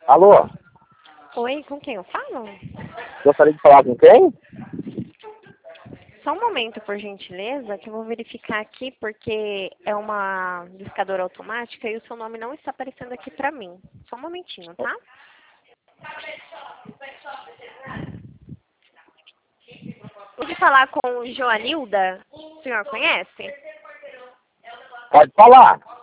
Alô? Oi, com quem eu falo? Gostaria de falar com quem? Só um momento, por gentileza, que eu vou verificar aqui, porque é uma discadora automática e o seu nome não está aparecendo aqui pra mim. Só um momentinho, tá? Vou falar com Joanilda. O senhor conhece? Pode falar.